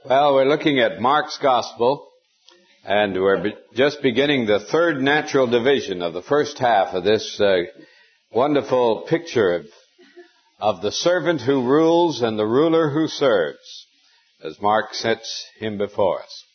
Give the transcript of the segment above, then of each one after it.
Well, we're looking at Mark's Gospel, and we're just beginning the third natural division of the first half of this wonderful picture of the servant who rules and the ruler who serves, as Mark sets him before us.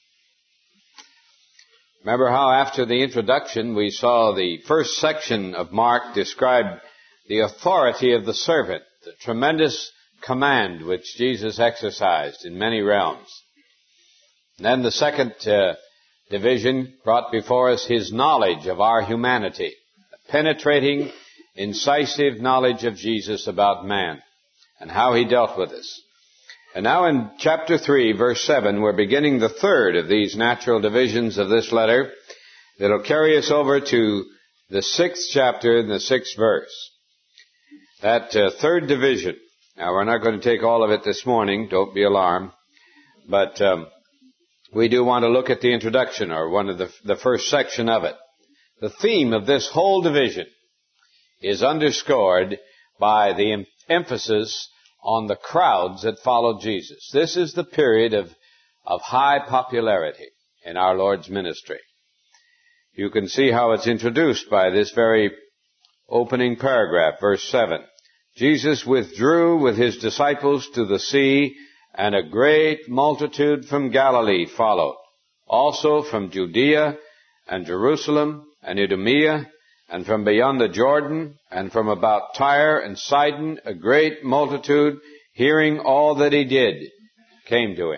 Remember how after the introduction we saw the first section of Mark describe the authority of the servant, the tremendous command which Jesus exercised in many realms. And then the second division brought before us his knowledge of our humanity, a penetrating, incisive knowledge of Jesus about man and how he dealt with us. And now in chapter 3, verse 7, we're beginning the third of these natural divisions of this letter that'll carry us over to the 6th chapter and the 6th verse. That third division. Now, we're not going to take all of it this morning, don't be alarmed, but we do want to look at the introduction, or one of the first section of it. The theme of this whole division is underscored by the emphasis on the crowds that followed Jesus. This is the period of high popularity in our Lord's ministry. You can see how it's introduced by this very opening paragraph, verse 7. Jesus withdrew with his disciples to the sea, and a great multitude from Galilee followed. Also from Judea and Jerusalem and Idumea, and from beyond the Jordan, and from about Tyre and Sidon, a great multitude, hearing all that he did, came to him.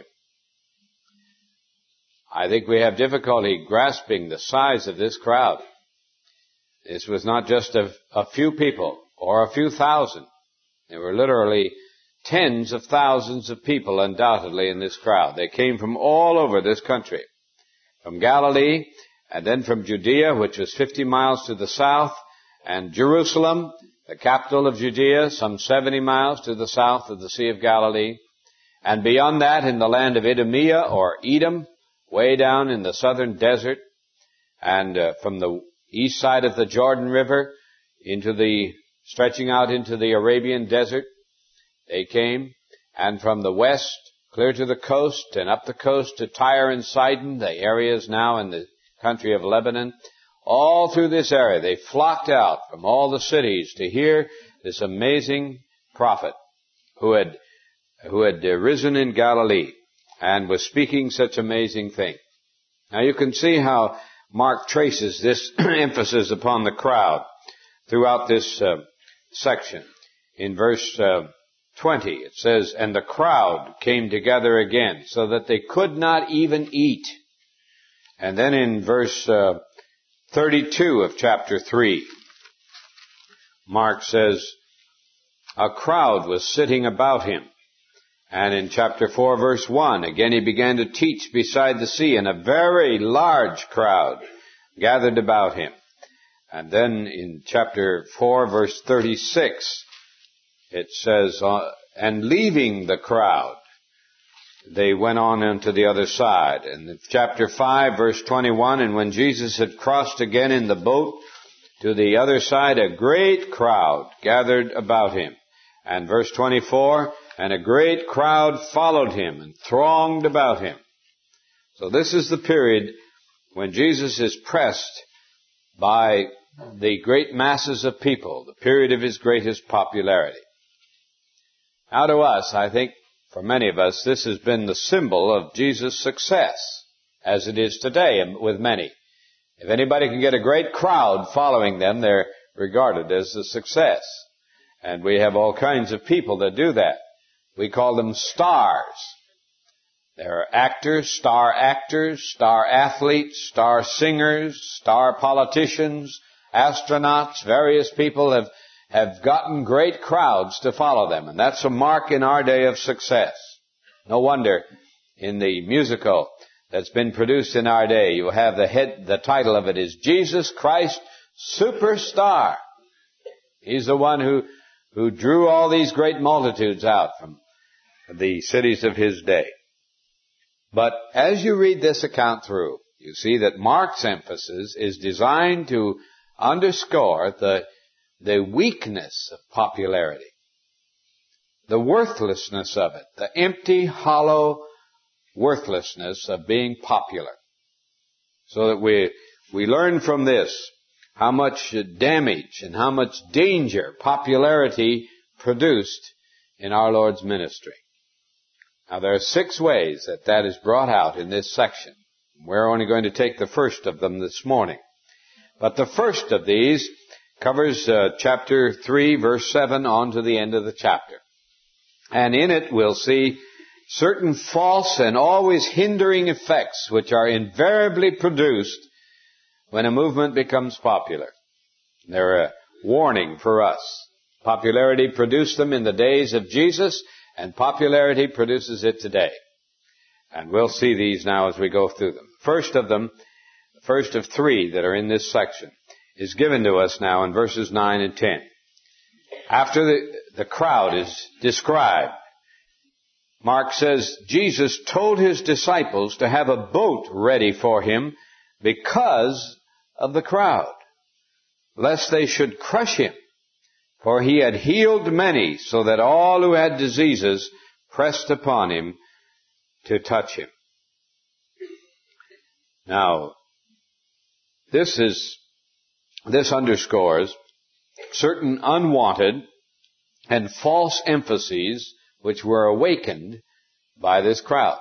I think we have difficulty grasping the size of this crowd. This was not just a few people or a few thousand. There were literally tens of thousands of people undoubtedly in this crowd. They came from all over this country, from Galilee, and then from Judea, which was 50 miles to the south, and Jerusalem, the capital of Judea, some 70 miles to the south of the Sea of Galilee, and beyond that in the land of Idumea or Edom, way down in the southern desert, and from the east side of the Jordan River stretching out into the Arabian desert, they came, and from the west clear to the coast and up the coast to Tyre and Sidon, the areas now in the country of Lebanon. All through this area, they flocked out from all the cities to hear this amazing prophet who had risen in Galilee and was speaking such amazing things. Now you can see how Mark traces this emphasis upon the crowd throughout this section. In verse 20, it says, "And the crowd came together again, so that they could not even eat." And then in verse 32 of chapter 3, Mark says, "A crowd was sitting about him." And in chapter 4, verse 1, again he began to teach beside the sea, and a very large crowd gathered about him. And then in chapter 4, verse 36, it says, "And leaving the crowd, they went on into the other side." And in chapter 5, verse 21, "And when Jesus had crossed again in the boat to the other side, a great crowd gathered about him." And verse 24, "And a great crowd followed him and thronged about him." So this is the period when Jesus is pressed by the great masses of people, the period of his greatest popularity. Now to us, I think, for many of us, this has been the symbol of Jesus' success, as it is today with many. If anybody can get a great crowd following them, they're regarded as a success. And we have all kinds of people that do that. We call them stars. There are actors, star athletes, star singers, star politicians, astronauts. Various people have gotten great crowds to follow them. And that's a mark in our day of success. No wonder in the musical that's been produced in our day, you have the title of it is Jesus Christ Superstar. He's the one who drew all these great multitudes out from the cities of his day. But as you read this account through, you see that Mark's emphasis is designed to underscore the weakness of popularity, the worthlessness of it, the empty, hollow, worthlessness of being popular. So that we learn from this how much damage and how much danger popularity produced in our Lord's ministry. Now there are 6 ways that is brought out in this section. We're only going to take the first of them this morning. But the first of these covers chapter 3, verse 7 on to the end of the chapter. And in it we'll see certain false and always hindering effects which are invariably produced when a movement becomes popular. They're a warning for us. Popularity produced them in the days of Jesus, and popularity produces it today. And we'll see these now as we go through them. First of them, the first of 3 that are in this section, is given to us now in verses 9 and 10. After the crowd is described, Mark says, Jesus told his disciples to have a boat ready for him because of the crowd, lest they should crush him. For he had healed many, so that all who had diseases pressed upon him to touch him. Now, this underscores certain unwanted and false emphases which were awakened by this crowd.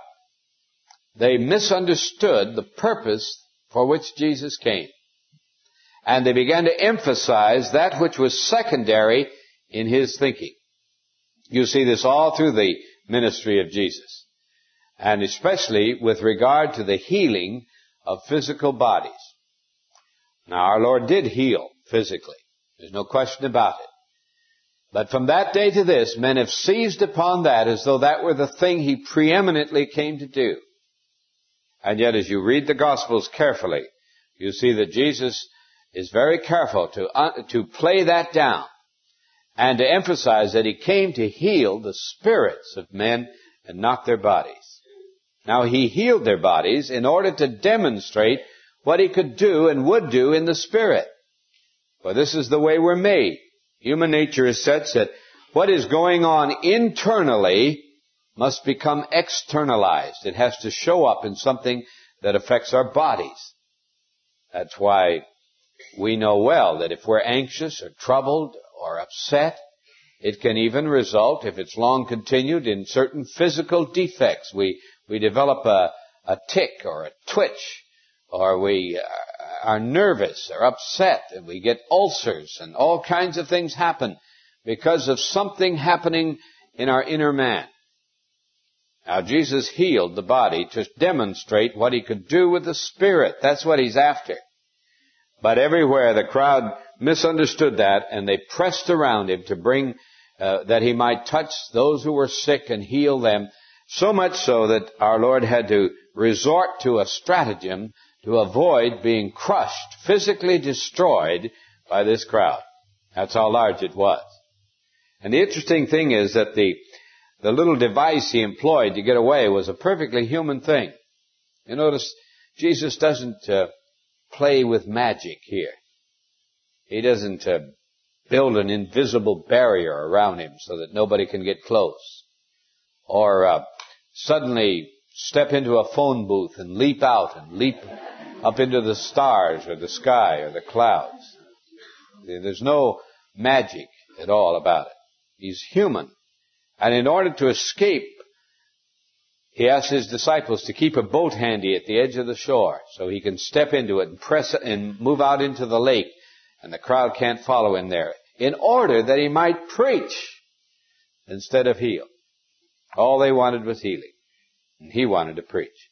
They misunderstood the purpose for which Jesus came. And they began to emphasize that which was secondary in his thinking. You see this all through the ministry of Jesus. And especially with regard to the healing of physical bodies. Now our Lord did heal physically. There's no question about it. But from that day to this, men have seized upon that as though that were the thing he preeminently came to do. And yet as you read the Gospels carefully, you see that Jesus is very careful to play that down and to emphasize that he came to heal the spirits of men and not their bodies. Now he healed their bodies in order to demonstrate what he could do and would do in the spirit. For this is the way we're made. Human nature is such that what is going on internally must become externalized. It has to show up in something that affects our bodies. That's why we know well that if we're anxious or troubled or upset, it can even result, if it's long continued, in certain physical defects. We develop a tic or a twitch, or we are nervous or upset, and we get ulcers, and all kinds of things happen because of something happening in our inner man. Now, Jesus healed the body to demonstrate what he could do with the spirit. That's what he's after. But everywhere the crowd misunderstood that, and they pressed around him to bring that he might touch those who were sick and heal them, so much so that our Lord had to resort to a stratagem to avoid being crushed, physically destroyed by this crowd. That's how large it was. And the interesting thing is that the little device he employed to get away was a perfectly human thing. You notice Jesus doesn't play with magic here. He doesn't build an invisible barrier around him so that nobody can get close. Or suddenly step into a phone booth and leap out and leap up into the stars or the sky or the clouds. There's no magic at all about it. He's human. And in order to escape, he asked his disciples to keep a boat handy at the edge of the shore so he can step into it and press it and move out into the lake, and the crowd can't follow him there, in order that he might preach instead of heal. All they wanted was healing, and he wanted to preach.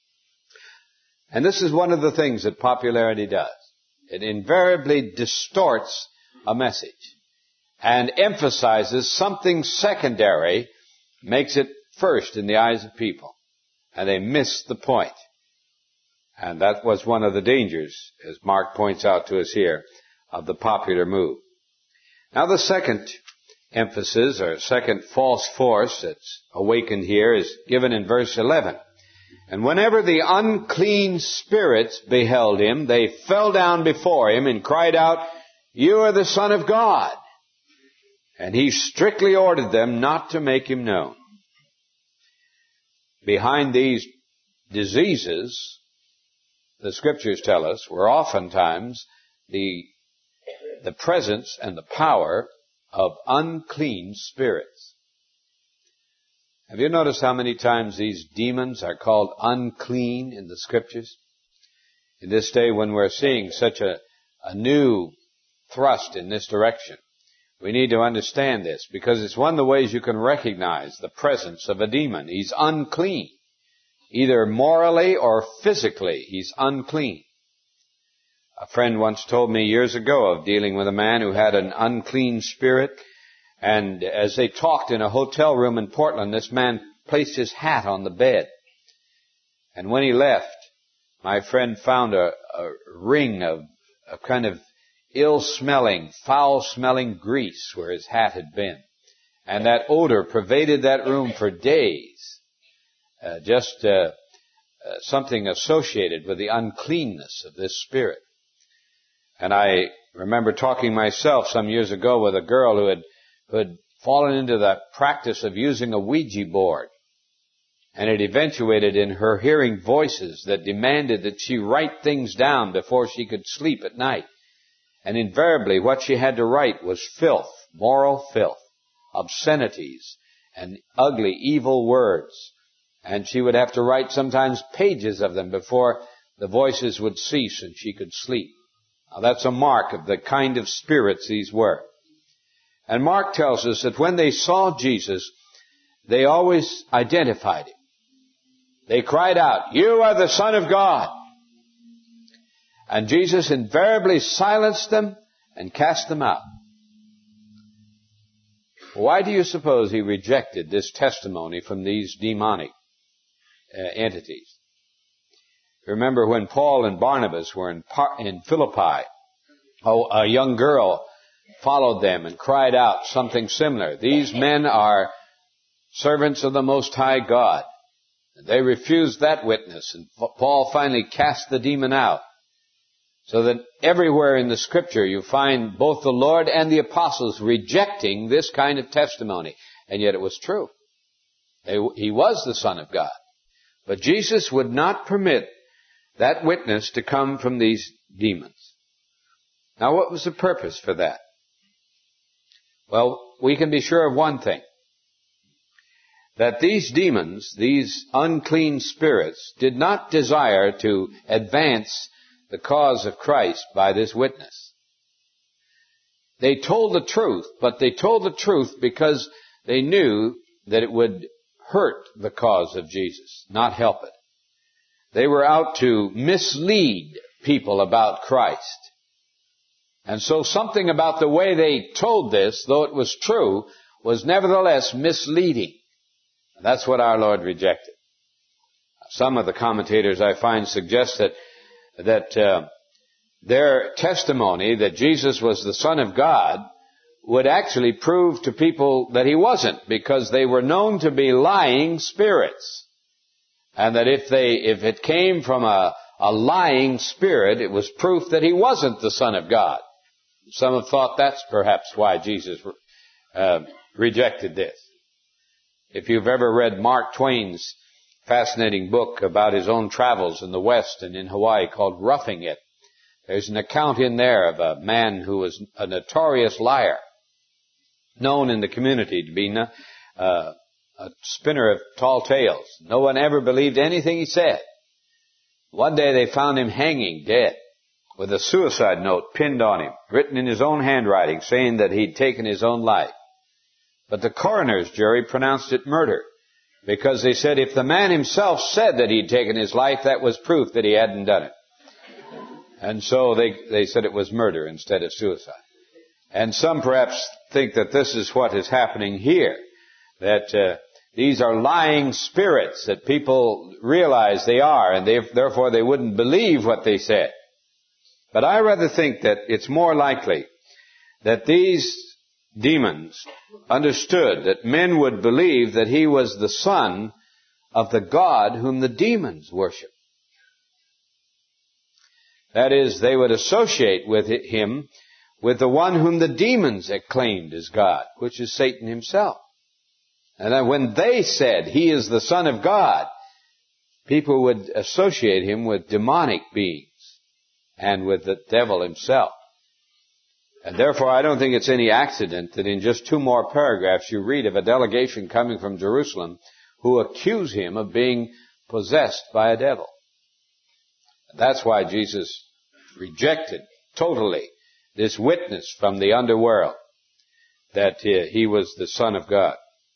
And this is one of the things that popularity does. It invariably distorts a message and emphasizes something secondary, makes it first in the eyes of people, and they miss the point. And that was one of the dangers, as Mark points out to us here, of the popular move. Now the second emphasis, or second false force that's awakened here, is given in verse 11. And whenever the unclean spirits beheld him, they fell down before him and cried out, "You are the Son of God." And he strictly ordered them not to make him known. behind these diseases, the Scriptures tell us, were oftentimes the presence and the power of unclean spirits. Have you noticed how many times these demons are called unclean in the Scriptures? In this day when we're seeing such a new thrust in this direction, we need to understand this, because it's one of the ways you can recognize the presence of a demon. He's unclean. Either morally or physically, he's unclean. A friend once told me years ago of dealing with a man who had an unclean spirit, and as they talked in a hotel room in Portland, this man placed his hat on the bed. And when he left, my friend found a ring of a kind of ill-smelling, foul-smelling grease where his hat had been. And that odor pervaded that room for days. Something associated with the uncleanness of this spirit. And I remember talking myself some years ago with a girl who had fallen into the practice of using a Ouija board. And it eventuated in her hearing voices that demanded that she write things down before she could sleep at night. And invariably what she had to write was filth, moral filth, obscenities, and ugly, evil words. And she would have to write sometimes pages of them before the voices would cease and she could sleep. Now that's a mark of the kind of spirits these were. And Mark tells us that when they saw Jesus, they always identified him. They cried out, "You are the Son of God." And Jesus invariably silenced them and cast them out. Why do you suppose he rejected this testimony from these demonic entities? Remember when Paul and Barnabas were in Philippi, a young girl followed them and cried out something similar. These men are servants of the Most High God. And they refused that witness, and Paul finally cast the demon out. So that everywhere in the Scripture you find both the Lord and the apostles rejecting this kind of testimony. And yet it was true. He was the Son of God. But Jesus would not permit that witness to come from these demons. Now what was the purpose for that? Well, we can be sure of one thing. That these demons, these unclean spirits, did not desire to advance the cause of Christ by this witness. They told the truth, but they told the truth because they knew that it would hurt the cause of Jesus, not help it. They were out to mislead people about Christ. And so something about the way they told this, though it was true, was nevertheless misleading. And that's what our Lord rejected. Some of the commentators I find suggest that their testimony that Jesus was the Son of God would actually prove to people that he wasn't, because they were known to be lying spirits. And that if it came from a lying spirit, it was proof that he wasn't the Son of God. Some have thought that's perhaps why Jesus rejected this. If you've ever read Mark Twain's fascinating book about his own travels in the West and in Hawaii called Roughing It, there's an account in there of a man who was a notorious liar, known in the community to be a spinner of tall tales. No one ever believed anything he said. One day they found him hanging dead with a suicide note pinned on him, written in his own handwriting, saying that he'd taken his own life. But the coroner's jury pronounced it murder, because they said if the man himself said that he'd taken his life, that was proof that he hadn't done it. And so they said it was murder instead of suicide. And some perhaps think that this is what is happening here, that these are lying spirits that people realize they are, and therefore they wouldn't believe what they said. But I rather think that it's more likely that these demons understood that men would believe that he was the Son of the God whom the demons worship. That is, they would associate with him with the one whom the demons acclaimed as God, which is Satan himself. And then when they said he is the Son of God, people would associate him with demonic beings and with the devil himself. And therefore, I don't think it's any accident that in just 2 more paragraphs you read of a delegation coming from Jerusalem who accuse him of being possessed by a devil. That's why Jesus rejected totally this witness from the underworld that he was the Son of God.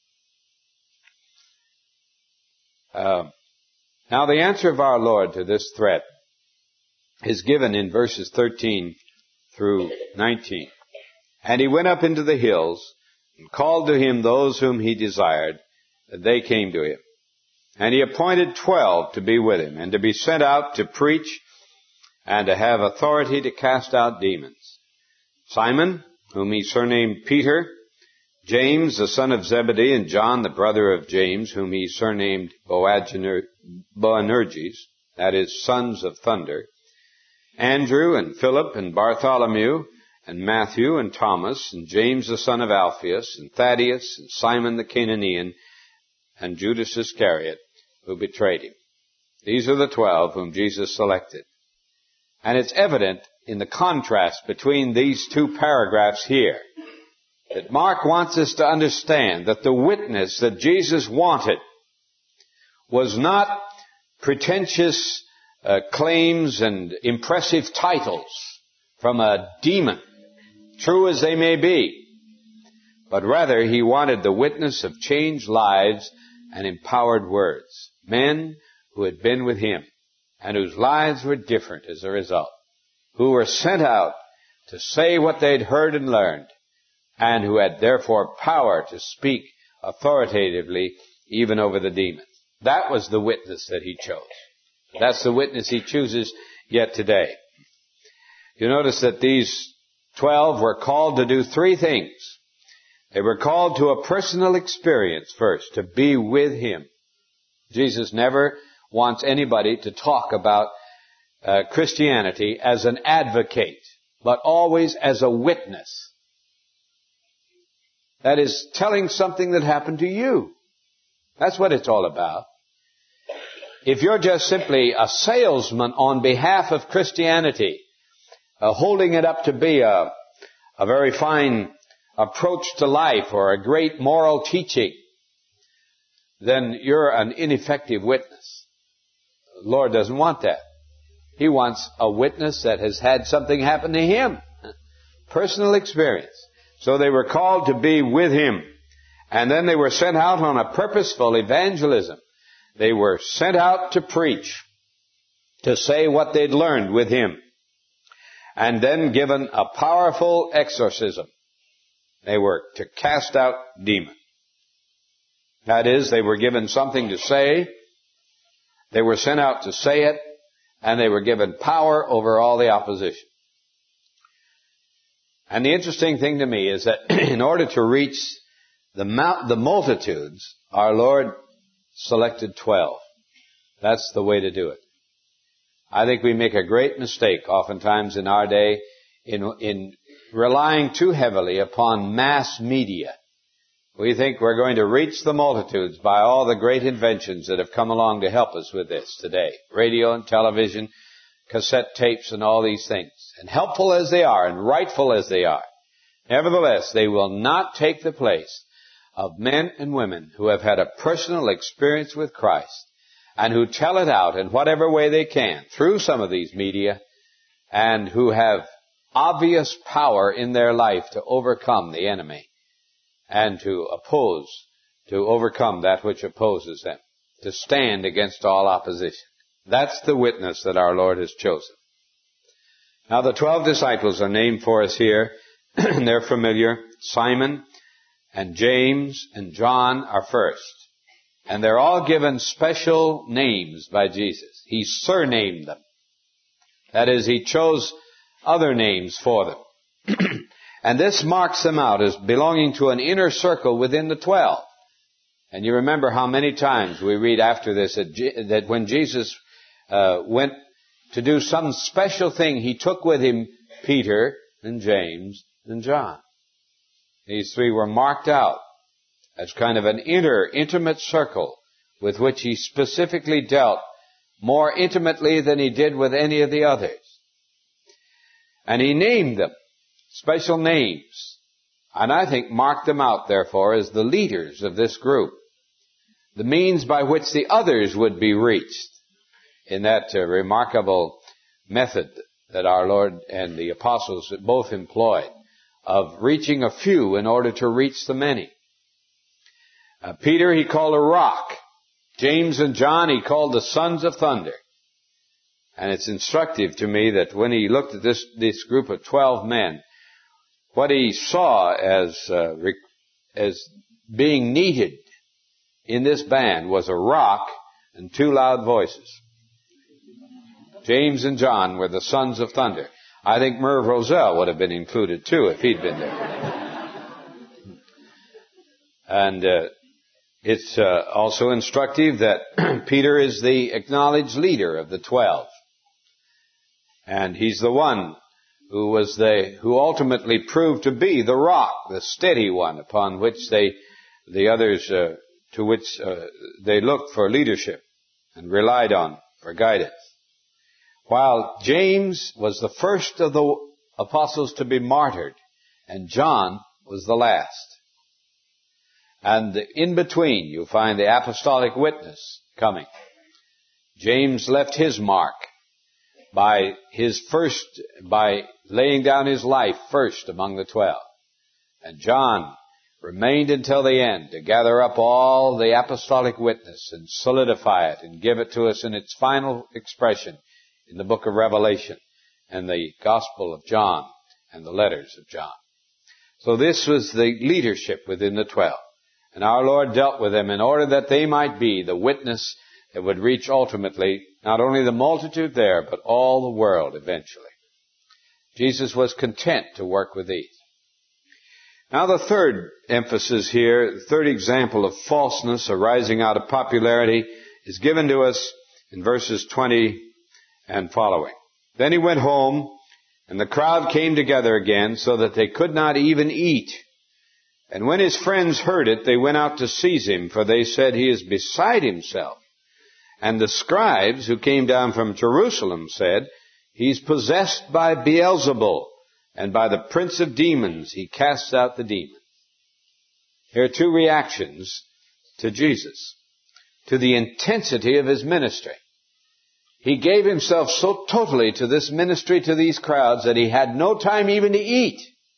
Now the answer of our Lord to this threat is given in verses 13 through 19. And he went up into the hills and called to him those whom he desired, that they came to him. And he appointed 12 to be with him, and to be sent out to preach and to have authority to cast out demons. Simon, whom he surnamed Peter, James, the son of Zebedee, and John, the brother of James, whom he surnamed Boanerges, that is, sons of thunder, Andrew, and Philip, and Bartholomew, and Matthew, and Thomas, and James, the son of Alphaeus, and Thaddeus, and Simon the Cananean, and Judas Iscariot, who betrayed him. These are the 12 whom Jesus selected. And it's evident in the contrast between these 2 paragraphs here that Mark wants us to understand that the witness that Jesus wanted was not pretentious claims and impressive titles from a demon, true as they may be, but rather he wanted the witness of changed lives and empowered words, men who had been with him and whose lives were different as a result, who were sent out to say what they'd heard and learned, and who had therefore power to speak authoritatively even over the demons. That was the witness that he chose. That's the witness he chooses yet today. You notice that these 12 were called to do 3 things. They were called to a personal experience first, to be with him. Jesus never wants anybody to talk about Christianity as an advocate, but always as a witness. That is, telling something that happened to you. That's what it's all about. If you're just simply a salesman on behalf of Christianity, holding it up to be a very fine approach to life or a great moral teaching, then you're an ineffective witness. The Lord doesn't want that. He wants a witness that has had something happen to him. Personal experience. So they were called to be with him. And then they were sent out on a purposeful evangelism. They were sent out to preach, to say what they'd learned with him, and then given a powerful exorcism. They were to cast out demons. That is, they were given something to say, they were sent out to say it, and they were given power over all the opposition. And the interesting thing to me is that in order to reach the multitudes, our Lord selected 12. That's the way to do it. I think we make a great mistake oftentimes in our day in relying too heavily upon mass media. We think we're going to reach the multitudes by all the great inventions that have come along to help us with this today. Radio and television, cassette tapes and all these things. And helpful as they are and rightful as they are, nevertheless, they will not take the place of men and women who have had a personal experience with Christ and who tell it out in whatever way they can through some of these media, and who have obvious power in their life to overcome the enemy and to overcome that which opposes them, to stand against all opposition. That's the witness that our Lord has chosen. Now the 12 disciples are named for us here. They're familiar. Simon and James and John are first. And they're all given special names by Jesus. He surnamed them. That is, he chose other names for them. And this marks them out as belonging to an inner circle within the 12. And you remember how many times we read after this that when Jesus went to do some special thing, he took with him Peter and James and John. These 3 were marked out as kind of an intimate circle with which he specifically dealt more intimately than he did with any of the others. And he named them, special names, and I think marked them out, therefore, as the leaders of this group, the means by which the others would be reached in that remarkable method that our Lord and the apostles both employed of reaching a few in order to reach the many. Peter he called a rock. James and John he called the sons of thunder. And it's instructive to me that when he looked at this group of 12 men, what he saw as being needed in this band was a rock and 2 loud voices. James and John were the sons of thunder. I think Merv Roselle would have been included too if he'd been there. And it's also instructive that Peter is the acknowledged leader of the 12. And he's the one who ultimately proved to be the rock, the steady one upon which the others, to which they looked for leadership and relied on for guidance. While James was the first of the apostles to be martyred, and John was the last. And in between, you find the apostolic witness coming. James left his mark by laying down his life first among the 12. And John remained until the end to gather up all the apostolic witness and solidify it and give it to us in its final expression in the book of Revelation and the Gospel of John and the letters of John. So this was the leadership within the 12. And our Lord dealt with them in order that they might be the witness that would reach ultimately not only the multitude there, but all the world eventually. Jesus was content to work with these. Now the third emphasis here, the third example of falseness arising out of popularity is given to us in verses 20 and following. Then he went home, and the crowd came together again so that they could not even eat. And when his friends heard it, they went out to seize him, for they said, he is beside himself. And the scribes who came down from Jerusalem said, he's possessed by Beelzebul, and by the prince of demons he casts out the demons. Here are 2 reactions to Jesus, to the intensity of his ministry. He gave himself so totally to this ministry to these crowds that he had no time even to eat.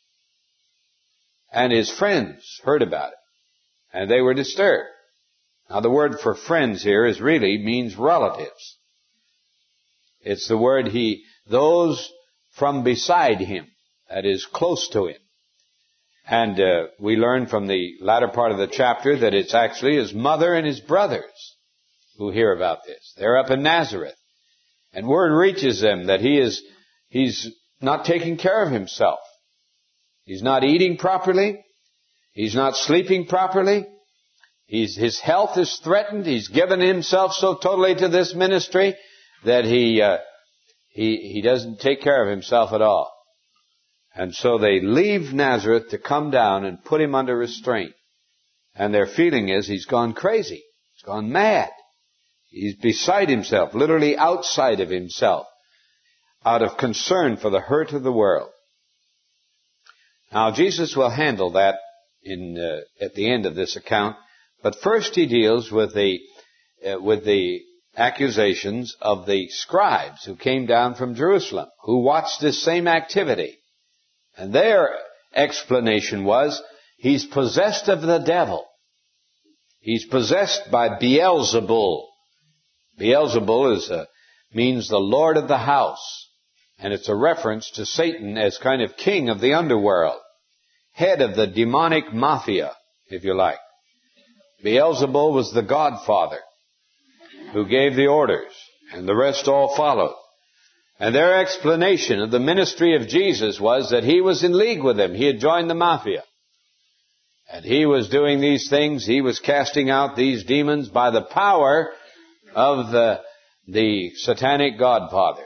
And his friends heard about it, and they were disturbed. Now the word for friends here means relatives. It's the word those from beside him, that is close to him. And we learn from the latter part of the chapter that it's actually his mother and his brothers who hear about this. They're up in Nazareth. And word reaches them that he's not taking care of himself. He's not eating properly. He's not sleeping properly. His health is threatened. He's given himself so totally to this ministry that he doesn't take care of himself at all. And so they leave Nazareth to come down and put him under restraint. And their feeling is he's gone crazy. He's gone mad. He's beside himself, literally outside of himself, out of concern for the hurt of the world. Now, Jesus will handle that at the end of this account, but first he deals with the accusations of the scribes who came down from Jerusalem, who watched this same activity. And their explanation was, he's possessed of the devil. He's possessed by Beelzebul. Beelzebul means the Lord of the house. And it's a reference to Satan as kind of king of the underworld. Head of the demonic mafia, if you like. Beelzebul was the godfather who gave the orders, and the rest all followed. And their explanation of the ministry of Jesus was that he was in league with them. He had joined the mafia. And he was doing these things. He was casting out these demons by the power of the satanic godfather.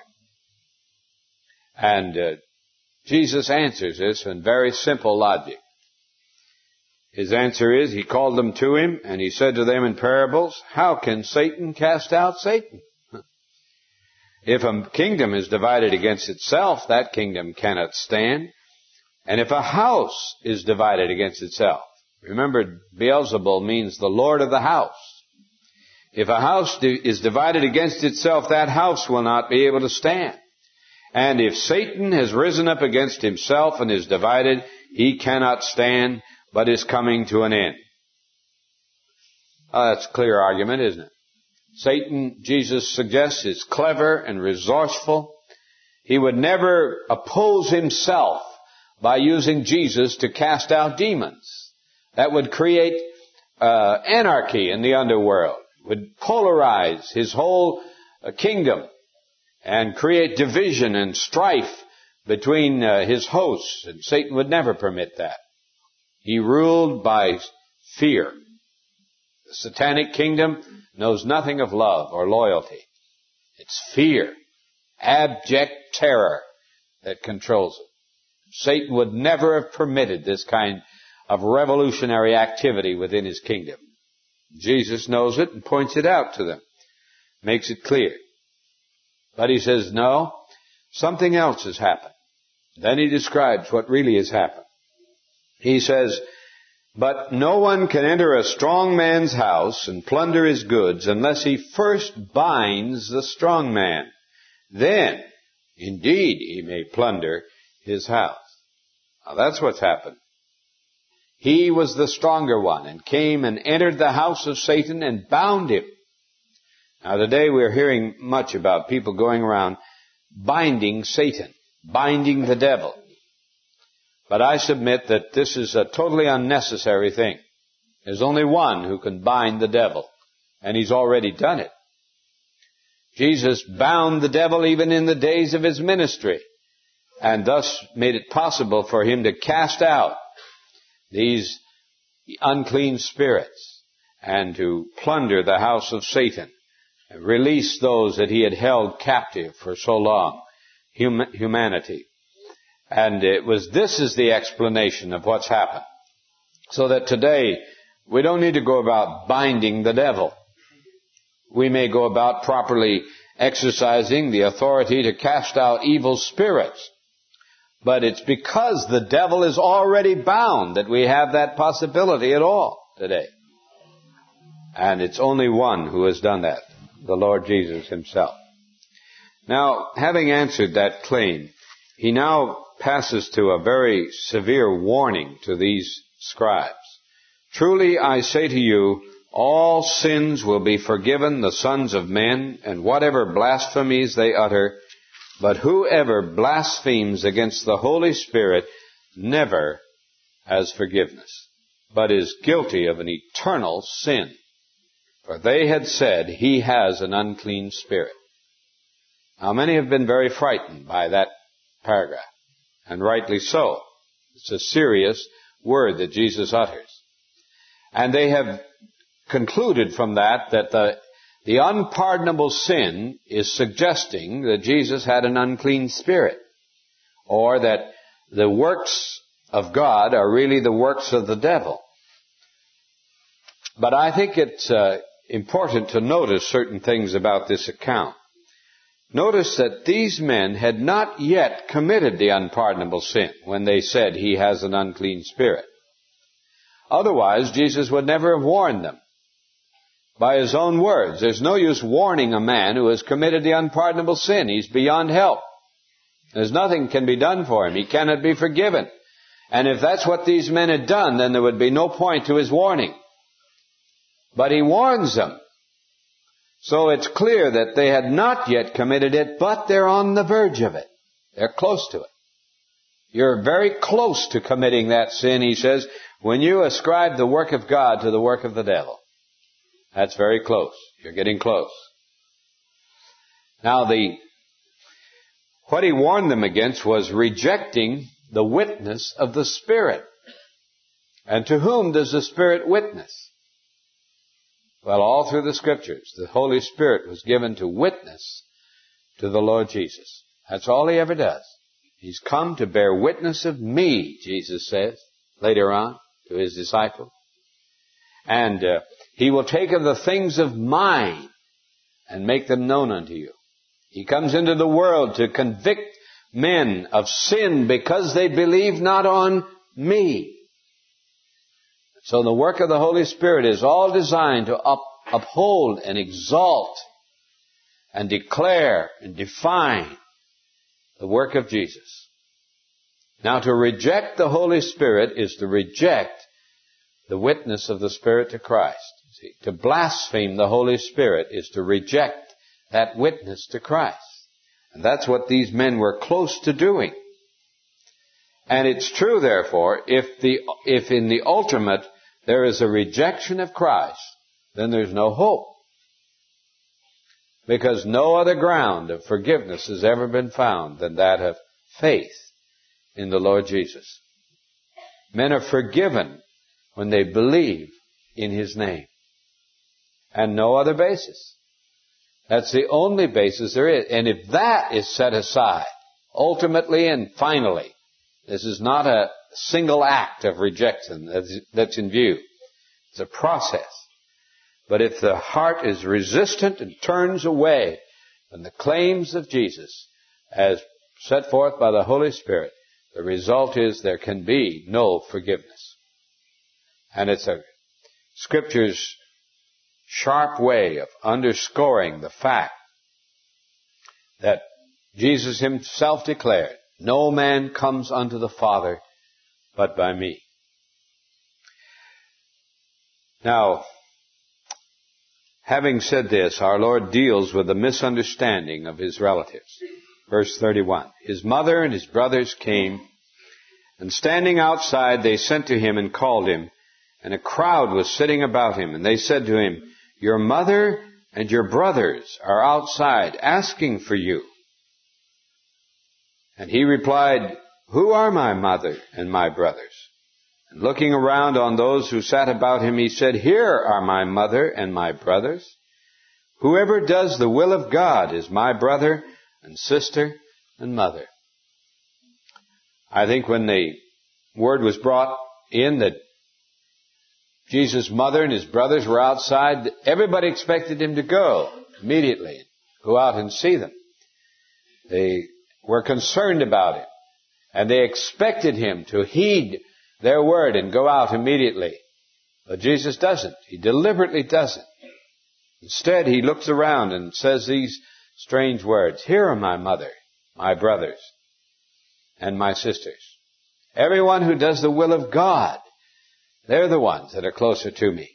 And Jesus answers this in very simple logic. His answer is, he called them to him, and he said to them in parables, how can Satan cast out Satan? If a kingdom is divided against itself, that kingdom cannot stand. And if a house is divided against itself, remember, Beelzebul means the Lord of the house. If a house is divided against itself, that house will not be able to stand. And if Satan has risen up against himself and is divided, he cannot stand, but is coming to an end. That's a clear argument, isn't it? Satan, Jesus suggests, is clever and resourceful. He would never oppose himself by using Jesus to cast out demons. That would create anarchy in the underworld, would polarize his whole kingdom and create division and strife between his hosts, and Satan would never permit that. He ruled by fear. The satanic kingdom knows nothing of love or loyalty. It's fear, abject terror that controls it. Satan would never have permitted this kind of revolutionary activity within his kingdom. Jesus knows it and points it out to them, makes it clear. But he says, no, something else has happened. Then he describes what really has happened. He says, but no one can enter a strong man's house and plunder his goods unless he first binds the strong man. Then, indeed, he may plunder his house. Now that's what's happened. He was the stronger one and came and entered the house of Satan and bound him. Now today we're hearing much about people going around binding Satan, binding the devil. But I submit that this is a totally unnecessary thing. There's only one who can bind the devil, and he's already done it. Jesus bound the devil even in the days of his ministry, and thus made it possible for him to cast out these unclean spirits and to plunder the house of Satan and release those that he had held captive for so long, humanity. And this is the explanation of what's happened. So that today, we don't need to go about binding the devil. We may go about properly exercising the authority to cast out evil spirits. But it's because the devil is already bound that we have that possibility at all today. And it's only one who has done that, the Lord Jesus himself. Now, having answered that claim, he now passes to a very severe warning to these scribes. Truly I say to you, all sins will be forgiven the sons of men, and whatever blasphemies they utter, but whoever blasphemes against the Holy Spirit never has forgiveness, but is guilty of an eternal sin. For they had said, he has an unclean spirit. Now many have been very frightened by that paragraph, and rightly so. It's a serious word that Jesus utters. And they have concluded from that the unpardonable sin is suggesting that Jesus had an unclean spirit, or that the works of God are really the works of the devil. But I think it's important to notice certain things about this account. Notice that these men had not yet committed the unpardonable sin when they said he has an unclean spirit. Otherwise, Jesus would never have warned them. By his own words, there's no use warning a man who has committed the unpardonable sin. He's beyond help. There's nothing can be done for him. He cannot be forgiven. And if that's what these men had done, then there would be no point to his warning. But he warns them. So it's clear that they had not yet committed it, but they're on the verge of it. They're close to it. You're very close to committing that sin, he says, when you ascribe the work of God to the work of the devil. That's very close. You're getting close. Now what he warned them against was rejecting the witness of the Spirit. And to whom does the Spirit witness? Well, all through the Scriptures, the Holy Spirit was given to witness to the Lord Jesus. That's all he ever does. He's come to bear witness of me, Jesus says, later on to his disciples. And he will take of the things of mine and make them known unto you. He comes into the world to convict men of sin because they believe not on me. So the work of the Holy Spirit is all designed to uphold and exalt and declare and define the work of Jesus. Now, to reject the Holy Spirit is to reject the witness of the Spirit to Christ. See, to blaspheme the Holy Spirit is to reject that witness to Christ. And that's what these men were close to doing. And it's true, therefore, if in the ultimate there is a rejection of Christ, then there's no hope. Because no other ground of forgiveness has ever been found than that of faith in the Lord Jesus. Men are forgiven when they believe in His name. And no other basis. That's the only basis there is. And if that is set aside, ultimately and finally, this is not a single act of rejection that's in view. It's a process. But if the heart is resistant and turns away from the claims of Jesus as set forth by the Holy Spirit, the result is there can be no forgiveness. And it's a Scripture's sharp way of underscoring the fact that Jesus Himself declared, "No man comes unto the Father but by me." Now, having said this, our Lord deals with the misunderstanding of His relatives. Verse 31, His mother and His brothers came, and standing outside they sent to Him and called Him, and a crowd was sitting about Him, and they said to Him, "Your mother and your brothers are outside asking for you." And He replied, "Who are my mother and my brothers?" And looking around on those who sat about Him, He said, "Here are my mother and my brothers. Whoever does the will of God is my brother and sister and mother." I think when the word was brought in that Jesus' mother and His brothers were outside, everybody expected Him to go immediately, go out and see them. They were concerned about Him, and they expected Him to heed their word and go out immediately. But Jesus doesn't. He deliberately doesn't. Instead, He looks around and says these strange words, "Here are my mother, my brothers, and my sisters." Everyone who does the will of God, they're the ones that are closer to me.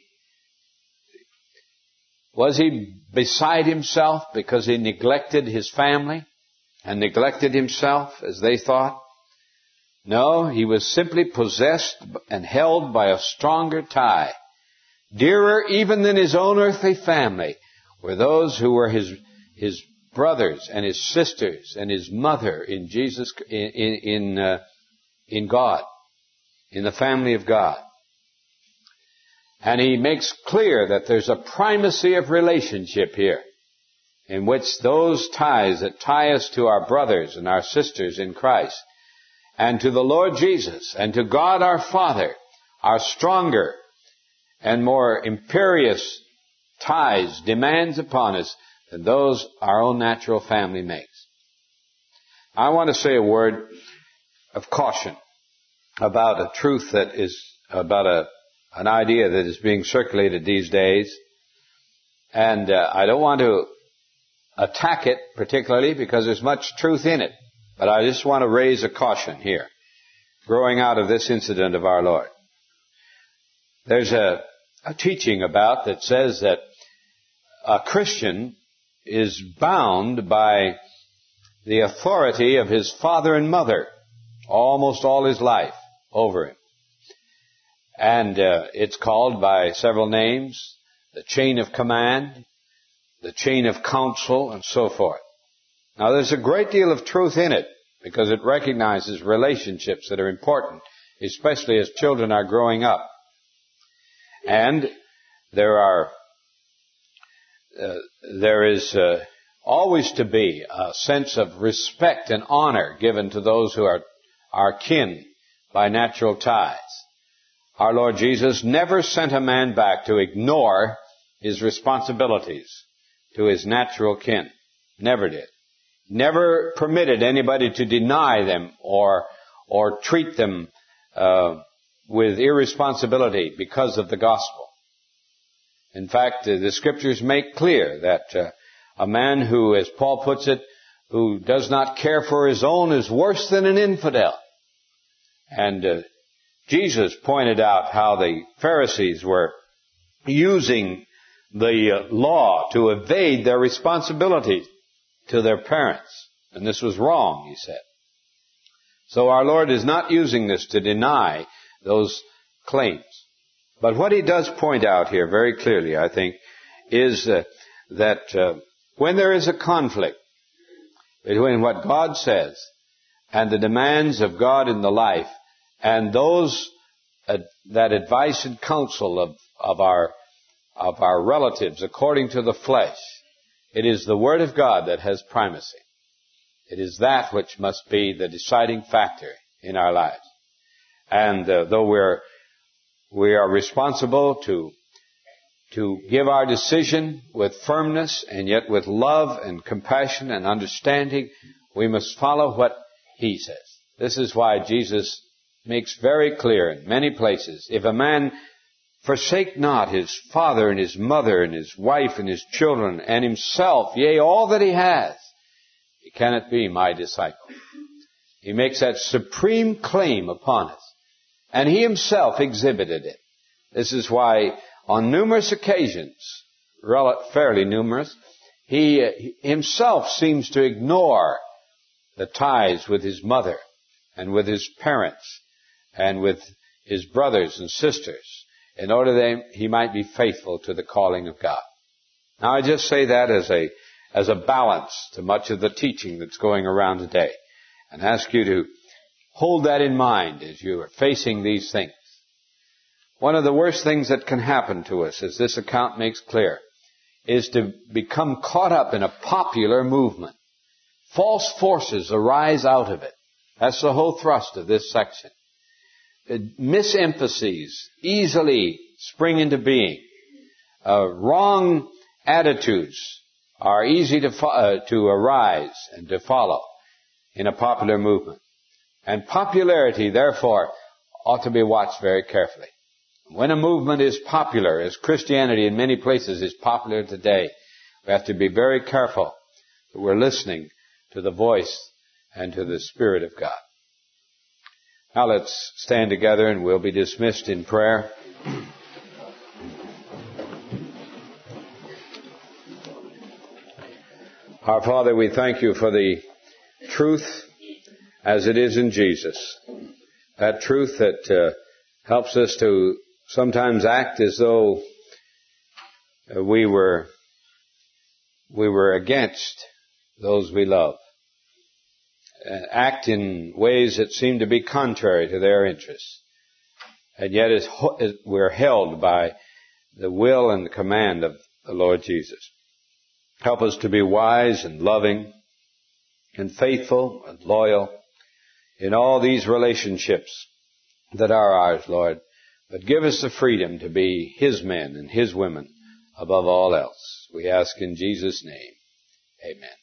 Was He beside Himself because He neglected His family and neglected Himself, as they thought? No, He was simply possessed and held by a stronger tie. Dearer even than His own earthly family were those who were His brothers and His sisters and His mother in Jesus, in God, in the family of God. And He makes clear that there's a primacy of relationship here, in which those ties that tie us to our brothers and our sisters in Christ, and to the Lord Jesus, and to God our Father, are stronger and more imperious ties, demands upon us, than those our own natural family makes. I want to say a word of caution about a truth that is, about an idea that is being circulated these days. And I don't want to attack it particularly because there's much truth in it. But I just want to raise a caution here, growing out of this incident of our Lord. There's a teaching about that says that a Christian is bound by the authority of his father and mother almost all his life over him. And it's called by several names: the chain of command, the chain of counsel, and so forth. Now, there's a great deal of truth in it because it recognizes relationships that are important, especially as children are growing up. And there is always to be a sense of respect and honor given to those who are our kin by natural ties. Our Lord Jesus never sent a man back to ignore his responsibilities to his natural kin. Never did. never permitted anybody to deny them or treat them with irresponsibility because of the gospel. In fact, the scriptures make clear that a man who, as Paul puts it, who does not care for his own is worse than an infidel. And Jesus pointed out how the Pharisees were using the law to evade their responsibility to their parents. And this was wrong, he said. So our Lord is not using this to deny those claims. But what he does point out here very clearly, I think, is that when there is a conflict between what God says and the demands of God in the life and those that advice and counsel of our relatives according to the flesh, it is the Word of God that has primacy. It is that which must be the deciding factor in our lives. And though we are responsible to give our decision with firmness and yet with love and compassion and understanding, we must follow what He says. This is why Jesus makes very clear in many places, if a man forsake not his father and his mother and his wife and his children and himself, yea, all that he has, he cannot be my disciple. He makes that supreme claim upon us. And he himself exhibited it. This is why on numerous occasions, fairly numerous, he himself seems to ignore the ties with his mother and with his parents and with his brothers and sisters in order that he might be faithful to the calling of God. Now I just say that as a balance to much of the teaching that's going around today, and ask you to hold that in mind as you are facing these things. One of the worst things that can happen to us, as this account makes clear, is to become caught up in a popular movement. False forces arise out of it. That's the whole thrust of this section. Misemphases easily spring into being. Wrong attitudes are easy to arise and to follow in a popular movement. And popularity, therefore, ought to be watched very carefully. When a movement is popular, as Christianity in many places is popular today, we have to be very careful that we're listening to the voice and to the Spirit of God. Now let's stand together and we'll be dismissed in prayer. Our Father, we thank you for the truth as it is in Jesus. That truth that helps us to sometimes act as though we were against those we love. Act in ways that seem to be contrary to their interests. And yet we're held by the will and the command of the Lord Jesus. Help us to be wise and loving and faithful and loyal in all these relationships that are ours, Lord. But give us the freedom to be His men and His women above all else. We ask in Jesus' name. Amen.